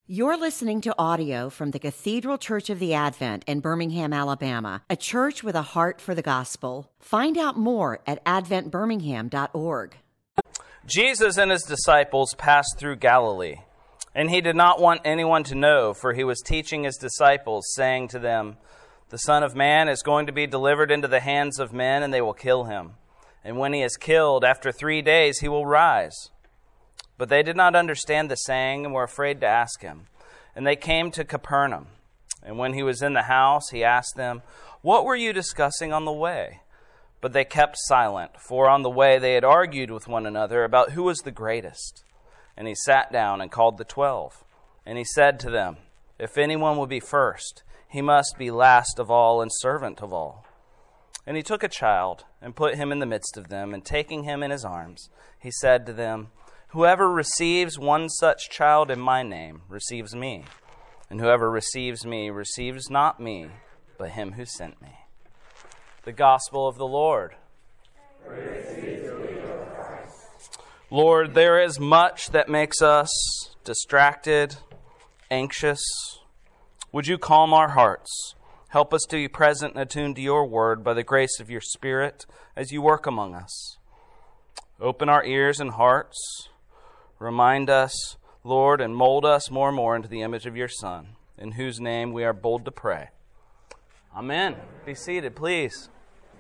You're listening to audio from the Cathedral Church of the Advent in Birmingham, Alabama, a church with a heart for the gospel. Find out more at adventbirmingham.org. Jesus and his disciples passed through Galilee, and he did not want anyone to know, for he was teaching his disciples, saying to them, "The Son of Man is going to be delivered into the hands of men, and they will kill him. And when he is killed, after 3 days he will rise." But they did not understand the saying and were afraid to ask him. And they came to Capernaum. And when he was in the house, he asked them, "What were you discussing on the way?" But they kept silent, for on the way they had argued with one another about who was the greatest. And he sat down and called the 12. And he said to them, "If anyone will be first, he must be last of all and servant of all." And he took a child and put him in the midst of them, and taking him in his arms, he said to them, "Whoever receives one such child in my name receives me, and whoever receives me receives not me, but him who sent me." The Gospel of the Lord. Praise be to you, O Christ. Lord, there is much that makes us distracted, anxious. Would you calm our hearts? Help us to be present and attuned to your word by the grace of your Spirit as you work among us. Open our ears and hearts. Remind us, Lord, and mold us more and more into the image of your Son, in whose name we are bold to pray. Amen. Be seated, please.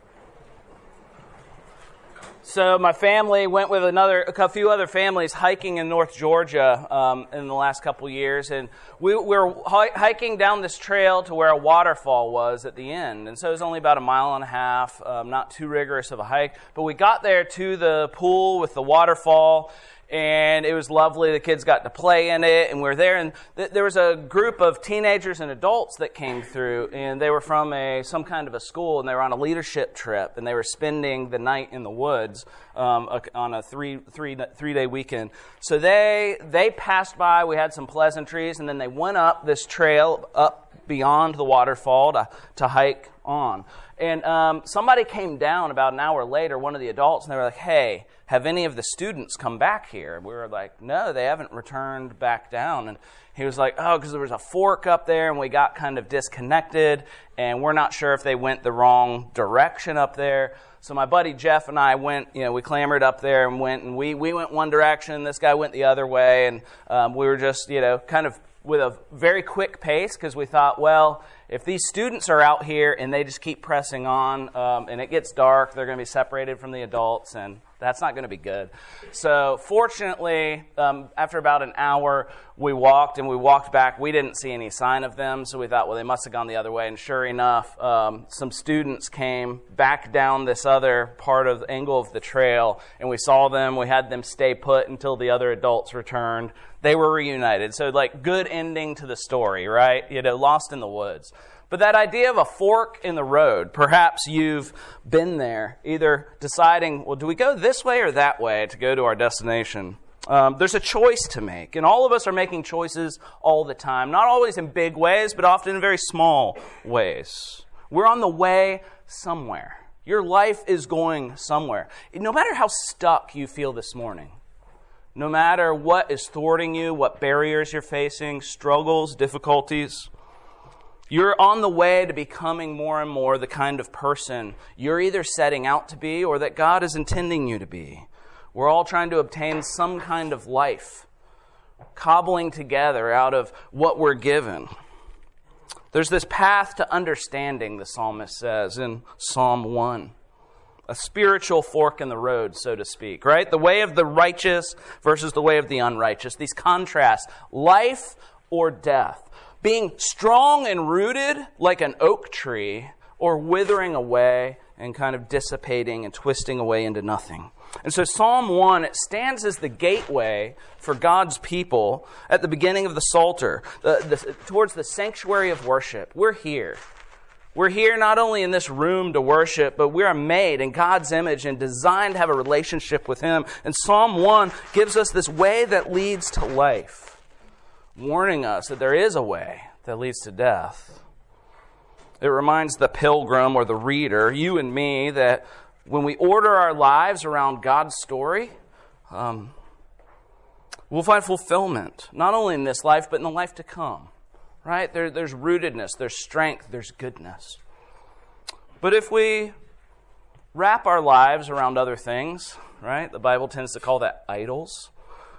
So my family went with a few other families hiking in North Georgia in the last couple years, and we were hiking down this trail to where a waterfall was at the end. And so it was only about a mile and a half, not too rigorous of a hike. But we got there to the pool with the waterfall, and it was lovely. The kids got to play in it, and we were there. And there was a group of teenagers and adults that came through, and they were from some kind of a school, and they were on a leadership trip, and they were spending the night in the woods on a three-day weekend. So they passed by. We had some pleasantries, and then they went up this trail up beyond the waterfall to hike on. And somebody came down about an hour later, one of the adults, and they were like, "Hey, have any of the students come back here?" And we were like, "No, they haven't returned back down." And he was like, "Oh, because there was a fork up there, and we got kind of disconnected, and we're not sure if they went the wrong direction up there." So my buddy Jeff and I went, we clambered up there and went, and we went one direction, this guy went the other way, and we were just, kind of with a very quick pace, because we thought, well, if these students are out here and they just keep pressing on, and it gets dark, they're going to be separated from the adults, and that's not going to be good. So fortunately, after about an hour, we walked back. We didn't see any sign of them, so we thought, well, they must have gone the other way. And sure enough, some students came back down this other part of the angle of the trail, and we saw them. We had them stay put until the other adults returned. They were reunited. So good ending to the story, right? Lost in the woods. But that idea of a fork in the road, perhaps you've been there, either deciding, well, do we go this way or that way to go to our destination? There's a choice to make, and all of us are making choices all the time, not always in big ways, but often in very small ways. We're on the way somewhere. Your life is going somewhere. No matter how stuck you feel this morning, no matter what is thwarting you, what barriers you're facing, struggles, difficulties, you're on the way to becoming more and more the kind of person you're either setting out to be or that God is intending you to be. We're all trying to obtain some kind of life, cobbling together out of what we're given. There's this path to understanding, the psalmist says in Psalm 1. A spiritual fork in the road, so to speak, right? The way of the righteous versus the way of the unrighteous. These contrasts, life or death. Being strong and rooted like an oak tree, or withering away and kind of dissipating and twisting away into nothing. And so Psalm 1, it stands as the gateway for God's people at the beginning of the Psalter, towards the sanctuary of worship. We're here. We're here not only in this room to worship, but we are made in God's image and designed to have a relationship with Him. And Psalm 1 gives us this way that leads to life, warning us that there is a way that leads to death. It reminds the pilgrim or the reader, you and me, that when we order our lives around God's story, We'll find fulfillment, not only in this life, but in the life to come, right? There's rootedness, there's strength, there's goodness. But if we wrap our lives around other things, right? The Bible tends to call that idols.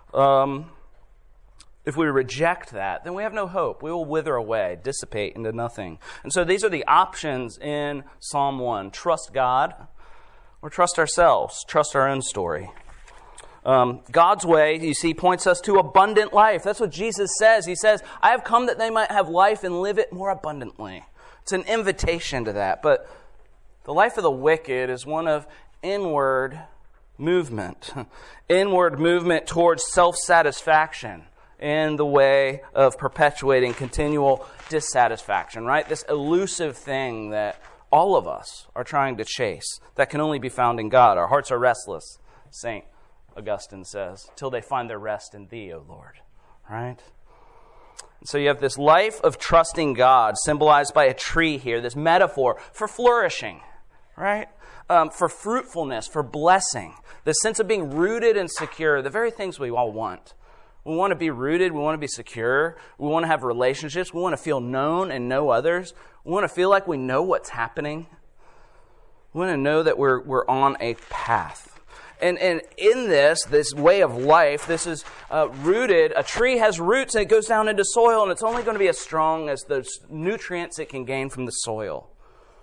If we reject that, then we have no hope. We will wither away, dissipate into nothing. And so these are the options in Psalm 1. Trust God or trust ourselves, trust our own story. God's way, you see, points us to abundant life. That's what Jesus says. He says, I have come that they might have life and live it more abundantly. It's an invitation to that. But the life of the wicked is one of inward movement towards self-satisfaction in the way of perpetuating continual dissatisfaction, right? This elusive thing that all of us are trying to chase that can only be found in God. Our hearts are restless, St. Augustine says, till they find their rest in Thee, O Lord, right? And so you have this life of trusting God symbolized by a tree here, this metaphor for flourishing, right? For fruitfulness, for blessing, the sense of being rooted and secure, the very things we all want. We want to be rooted, we want to be secure, we want to have relationships, we want to feel known and know others, we want to feel like we know what's happening. We want to know that we're on a path. And in this way of life, this is rooted. A tree has roots and it goes down into soil, and it's only going to be as strong as the nutrients it can gain from the soil.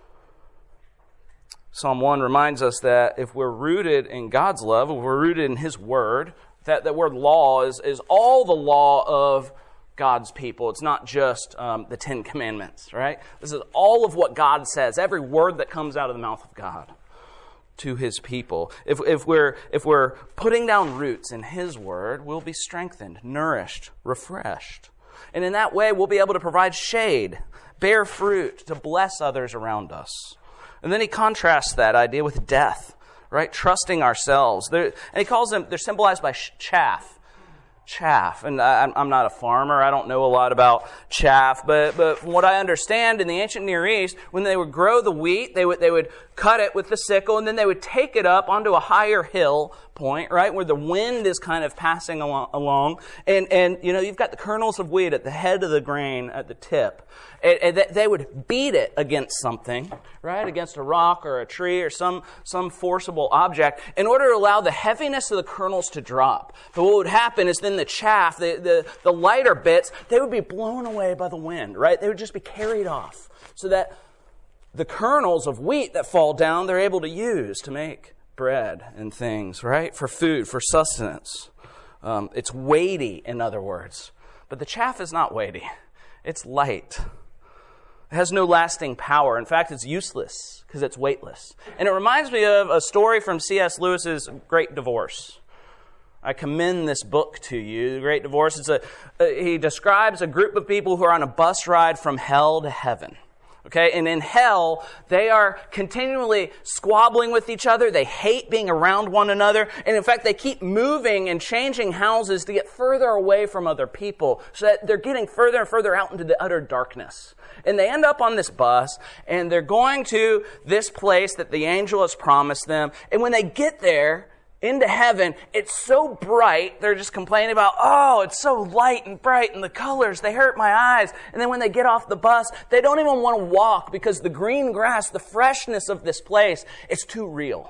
Psalm 1 reminds us that if we're rooted in God's love, if we're rooted in His Word, that word law is all the law of God's people. It's not just the Ten Commandments, right? This is all of what God says, every word that comes out of the mouth of God to His people. If we're putting down roots in His Word, we'll be strengthened, nourished, refreshed. And in that way, we'll be able to provide shade, bear fruit, to bless others around us. And then he contrasts that idea with death, right? Trusting ourselves. And he calls them, they're symbolized by chaff. Chaff. And I'm not a farmer. I don't know a lot about chaff. But from what I understand, in the ancient Near East, when they would grow the wheat, they would cut it with the sickle, and then they would take it up onto a higher hill point, right, where the wind is kind of passing along. And you know, you've got the kernels of wheat at the head of the grain at the tip. And they would beat it against something, right, against a rock or a tree or some forcible object in order to allow the heaviness of the kernels to drop. But what would happen is then the chaff, the lighter bits, they would be blown away by the wind, right? They would just be carried off so that the kernels of wheat that fall down, they're able to use to make bread and things, right? For food, for sustenance. It's weighty, in other words. But the chaff is not weighty. It's light. It has no lasting power. In fact, it's useless because it's weightless. And it reminds me of a story from C.S. Lewis's Great Divorce. I commend this book to you. The Great Divorce. He describes a group of people who are on a bus ride from hell to heaven. Okay, and in hell, they are continually squabbling with each other. They hate being around one another. And in fact, they keep moving and changing houses to get further away from other people so that they're getting further and further out into the utter darkness. And they end up on this bus, and they're going to this place that the angel has promised them. And when they get there, into heaven, it's so bright, they're just complaining about, oh, it's so light and bright, and the colors, they hurt my eyes. And then when they get off the bus, they don't even want to walk because the green grass, the freshness of this place, it's too real.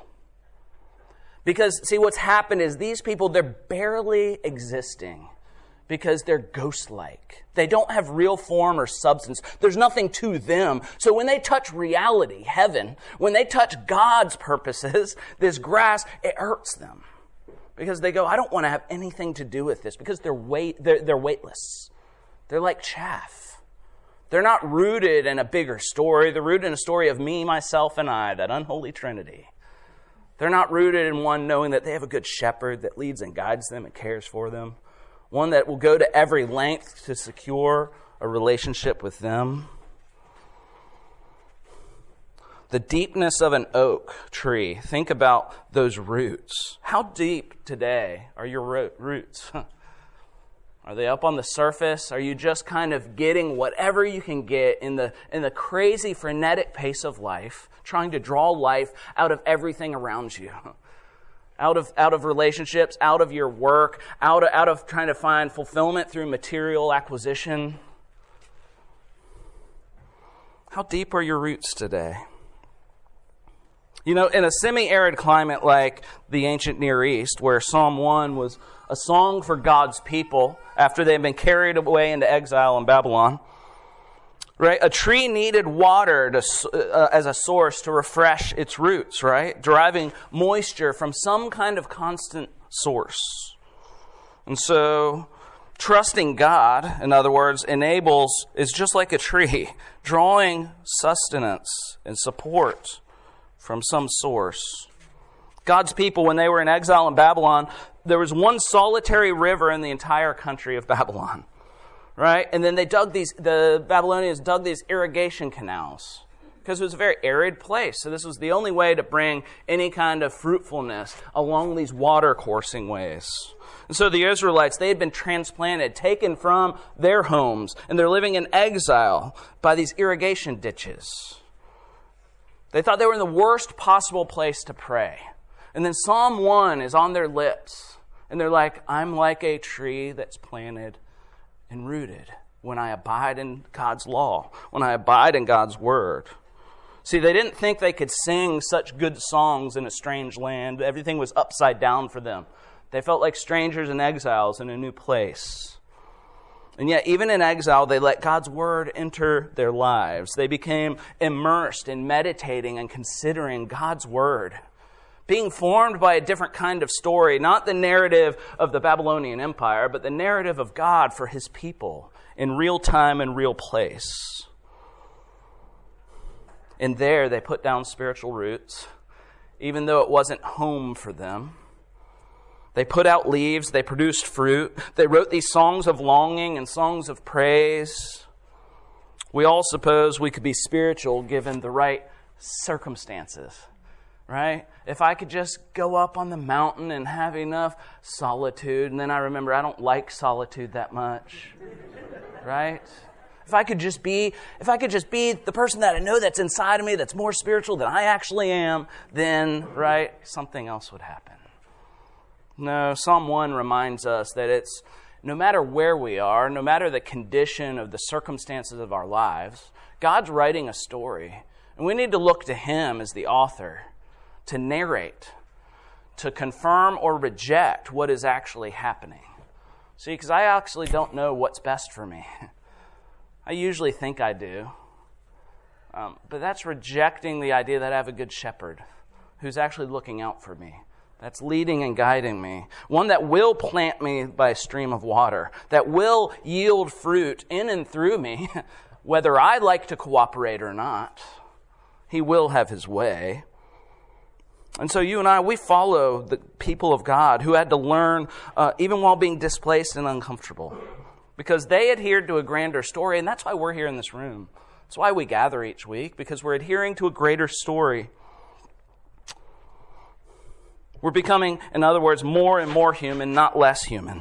Because, see, what's happened is these people, they're barely existing because they're ghost-like. They don't have real form or substance. There's nothing to them. So when they touch reality, heaven, when they touch God's purposes, this grass, it hurts them. Because they go, I don't want to have anything to do with this because they're weightless. They're like chaff. They're not rooted in a bigger story. They're rooted in a story of me, myself, and I, that unholy trinity. They're not rooted in one knowing that they have a good shepherd that leads and guides them and cares for them. One that will go to every length to secure a relationship with them. The deepness of an oak tree. Think about those roots. How deep today are your roots? Are they up on the surface? Are you just kind of getting whatever you can get in the crazy, frenetic pace of life, trying to draw life out of everything around you? out of relationships, out of your work, out of trying to find fulfillment through material acquisition? How deep are your roots today? You know, in a semi-arid climate like the ancient Near East, where Psalm 1 was a song for God's people after they'd been carried away into exile in Babylon, right? A tree needed water as a source to refresh its roots, right? Deriving moisture from some kind of constant source. And so, trusting God, in other words, is just like a tree, drawing sustenance and support from some source. God's people, when they were in exile in Babylon, there was one solitary river in the entire country of Babylon, right? And then the Babylonians dug these irrigation canals because it was a very arid place. So this was the only way to bring any kind of fruitfulness along these water coursing ways. And so the Israelites, they had been transplanted, taken from their homes, and they're living in exile by these irrigation ditches. They thought they were in the worst possible place to pray. And then Psalm 1 is on their lips. And they're like, I'm like a tree that's planted and rooted when I abide in God's law, when I abide in God's word. See, they didn't think they could sing such good songs in a strange land. Everything was upside down for them. They felt like strangers and exiles in a new place. And yet, even in exile, they let God's word enter their lives. They became immersed in meditating and considering God's word, being formed by a different kind of story, not the narrative of the Babylonian Empire, but the narrative of God for his people in real time and real place. And there, they put down spiritual roots, even though it wasn't home for them. They put out leaves, they produced fruit, they wrote these songs of longing and songs of praise. We all suppose we could be spiritual given the right circumstances, right? If I could just go up on the mountain and have enough solitude, and then I remember I don't like solitude that much, right? If I could just be the person that I know that's inside of me that's more spiritual than I actually am, then, right, something else would happen. No, Psalm 1 reminds us that it's no matter where we are, no matter the condition of the circumstances of our lives, God's writing a story. And we need to look to him as the author to narrate, to confirm or reject what is actually happening. See, because I actually don't know what's best for me. I usually think I do. But that's rejecting the idea that I have a good shepherd who's actually looking out for me. That's leading and guiding me. One that will plant me by a stream of water, that will yield fruit in and through me, whether I like to cooperate or not. He will have his way. And so you and I, we follow the people of God who had to learn even while being displaced and uncomfortable. Because they adhered to a grander story, and that's why we're here in this room. That's why we gather each week, because we're adhering to a greater story. We're becoming, in other words, more and more human, not less human.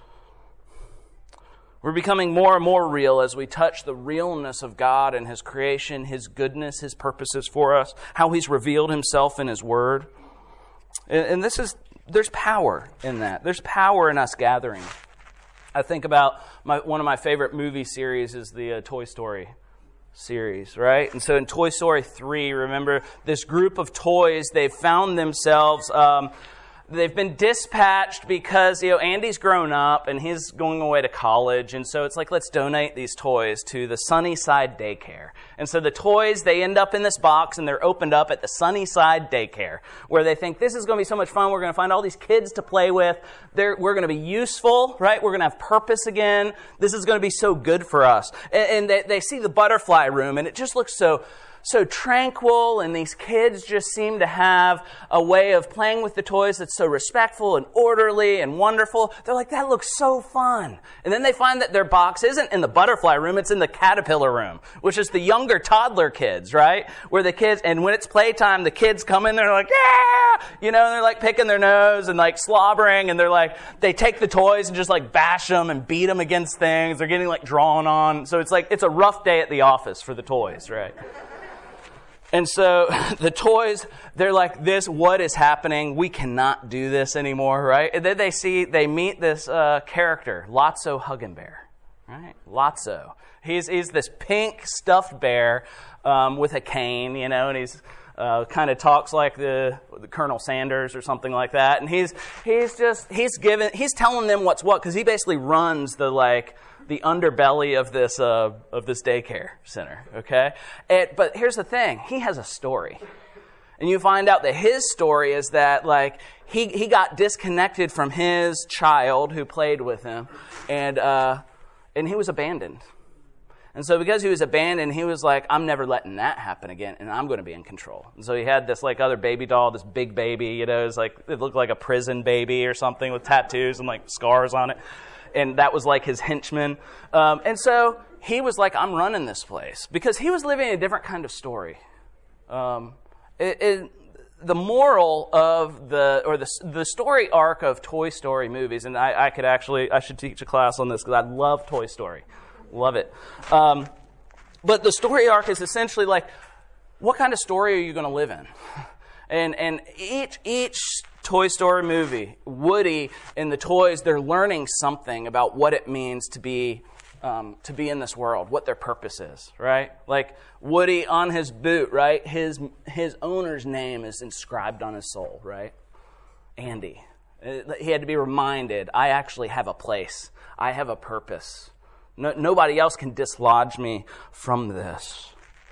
We're becoming more and more real as we touch the realness of God and his creation, his goodness, his purposes for us, how he's revealed himself in his word. And there's power in that. There's power in us gathering. I think about one of my favorite movie series is the Toy Story series, right? And so in Toy Story 3, remember this group of toys, they've found themselves, they've been dispatched because, Andy's grown up and he's going away to college. And so it's like, let's donate these toys to the Sunnyside Daycare. And so the toys, they end up in this box and they're opened up at the Sunnyside Daycare, where they think this is going to be so much fun. We're going to find all these kids to play with. We're going to be useful, right? We're going to have purpose again. This is going to be so good for us. And they see the butterfly room and it just looks so tranquil, and these kids just seem to have a way of playing with the toys that's so respectful and orderly and wonderful. They're like, that looks so fun. And then they find that their box isn't in the butterfly room, it's in the caterpillar room, which is the younger toddler kids, right? Where the kids, and when it's playtime, the kids come in, they're like, yeah! And they're like picking their nose and like slobbering, and they're like, they take the toys and just like bash them and beat them against things. They're getting like drawn on. So it's like, it's a rough day at the office for the toys, right? And so the toys, they're like, what is happening? We cannot do this anymore, right? And then they meet this character, Lotso Huggin' Bear, right? Lotso. He's this pink stuffed bear with a cane, and he's kind of talks like the Colonel Sanders or something like that. And he's telling them what's what, because he basically runs the underbelly of this daycare center, okay? But here's the thing. He has a story. And you find out that his story is that, he got disconnected from his child who played with him, and he was abandoned. And so because he was abandoned, he was like, I'm never letting that happen again, and I'm going to be in control. And so he had this, other baby doll, this big baby, it looked like a prison baby or something with tattoos and, scars on it. And that was his henchman. And so he was like, I'm running this place. Because he was living a different kind of story. The moral of the story arc of Toy Story movies, and I should teach a class on this because I love Toy Story. Love it. But the story arc is essentially what kind of story are you going to live in? And each Toy Story movie, Woody and the toys, they're learning something about what it means to be in this world, what their purpose is, right? Woody on his boot, right? His owner's name is inscribed on his soul, right? Andy. He had to be reminded, I actually have a place. I have a purpose. Nobody else can dislodge me from this.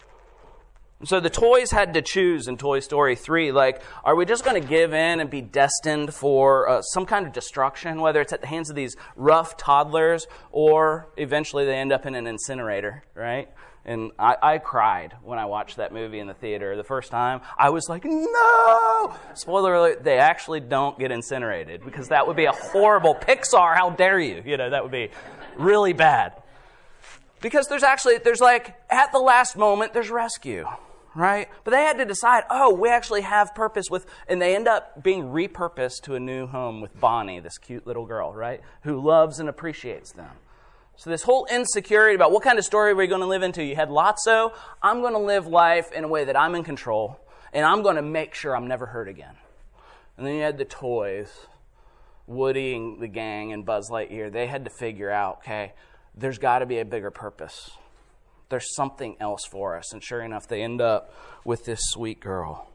So the toys had to choose in Toy Story 3, are we just going to give in and be destined for some kind of destruction, whether it's at the hands of these rough toddlers or eventually they end up in an incinerator, right? And I cried when I watched that movie in the theater the first time. I was like, no! Spoiler alert, they actually don't get incinerated because that would be a horrible Pixar, how dare you? That would be really bad. Because there's at the last moment, there's rescue, right? But they had to decide, we actually have purpose and they end up being repurposed to a new home with Bonnie, this cute little girl, right? Who loves and appreciates them. So this whole insecurity about what kind of story we're going to live into. You had Lotso, I'm going to live life in a way that I'm in control, and I'm going to make sure I'm never hurt again. And then you had the toys, Woody and the gang and Buzz Lightyear. They had to figure out, okay, there's got to be a bigger purpose. There's something else for us. And sure enough, they end up with this sweet girl.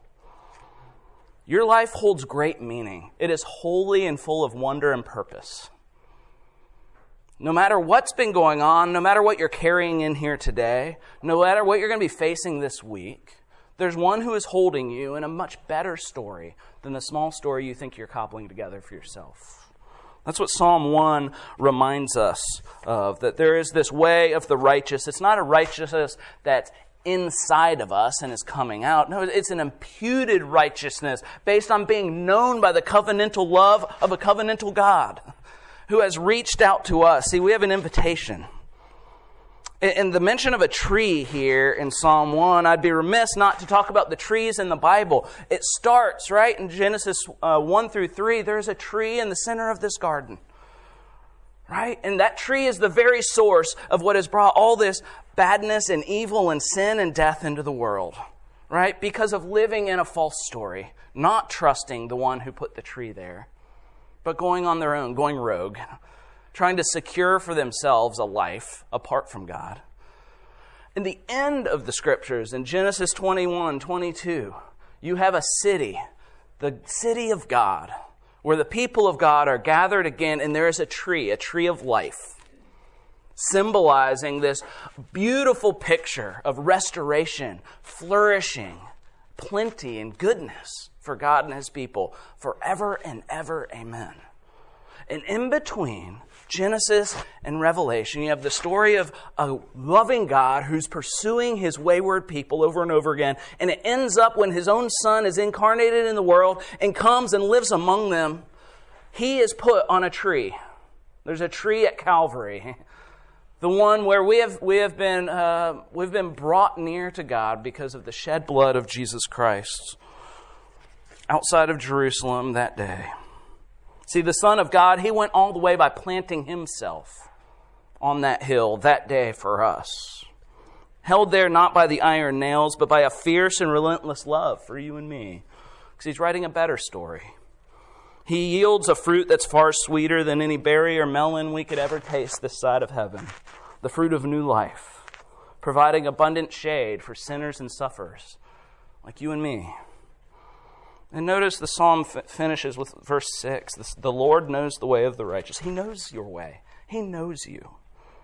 Your life holds great meaning. It is holy and full of wonder and purpose. No matter what's been going on, no matter what you're carrying in here today, no matter what you're going to be facing this week, there's one who is holding you in a much better story than the small story you think you're cobbling together for yourself. That's what Psalm 1 reminds us of, that there is this way of the righteous. It's not a righteousness that's inside of us and is coming out. No, it's an imputed righteousness based on being known by the covenantal love of a covenantal God who has reached out to us. See, we have an invitation. In the mention of a tree here in Psalm 1, I'd be remiss not to talk about the trees in the Bible. It starts, right, in Genesis 1 through 3. There's a tree in the center of this garden, right? And that tree is the very source of what has brought all this badness and evil and sin and death into the world, right? Because of living in a false story, not trusting the one who put the tree there, but going on their own, going rogue, trying to secure for themselves a life apart from God. In the end of the Scriptures, in Genesis 21, 22, you have a city, the city of God, where the people of God are gathered again, and there is a tree of life, symbolizing this beautiful picture of restoration, flourishing, plenty, and goodness for God and His people forever and ever. Amen. And in between Genesis and Revelation, you have the story of a loving God who's pursuing His wayward people over and over again. And it ends up when His own Son is incarnated in the world and comes and lives among them. He is put on a tree. There's a tree at Calvary. The one where we've been brought near to God because of the shed blood of Jesus Christ outside of Jerusalem that day. See, the Son of God, He went all the way by planting Himself on that hill that day for us. held there not by the iron nails, but by a fierce and relentless love for you and me. Because he's writing a better story. He yields a fruit that's far sweeter than any berry or melon we could ever taste this side of heaven. The fruit of new life, providing abundant shade for sinners and sufferers like you and me. And notice the psalm finishes with verse 6. The Lord knows the way of the righteous. He knows your way. He knows you.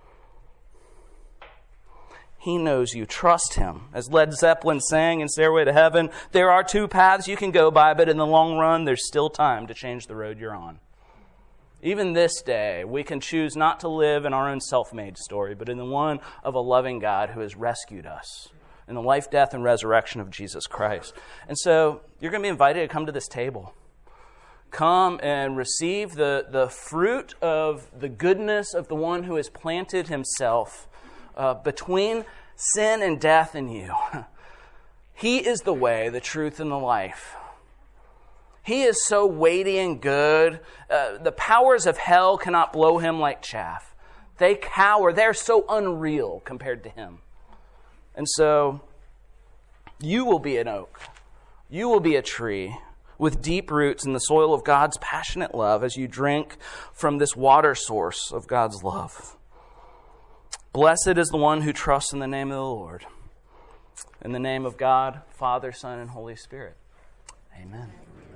He knows you. Trust him. As Led Zeppelin sang in Stairway to Heaven, there are two paths you can go by, but in the long run, there's still time to change the road you're on. Even this day, we can choose not to live in our own self-made story, but in the one of a loving God who has rescued us in the life, death, and resurrection of Jesus Christ. And so you're going to be invited to come to this table. Come and receive the fruit of the goodness of the one who has planted himself between sin and death in you. He is the way, the truth, and the life. He is so weighty and good. The powers of hell cannot blow him like chaff. They cower. They're so unreal compared to him. And so you will be an oak. You will be a tree with deep roots in the soil of God's passionate love as you drink from this water source of God's love. Blessed is the one who trusts in the name of the Lord. In the name of God, Father, Son, and Holy Spirit. Amen.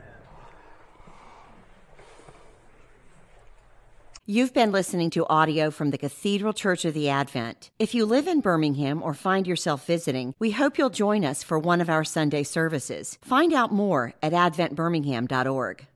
You've been listening to audio from the Cathedral Church of the Advent. If you live in Birmingham or find yourself visiting, we hope you'll join us for one of our Sunday services. Find out more at adventbirmingham.org.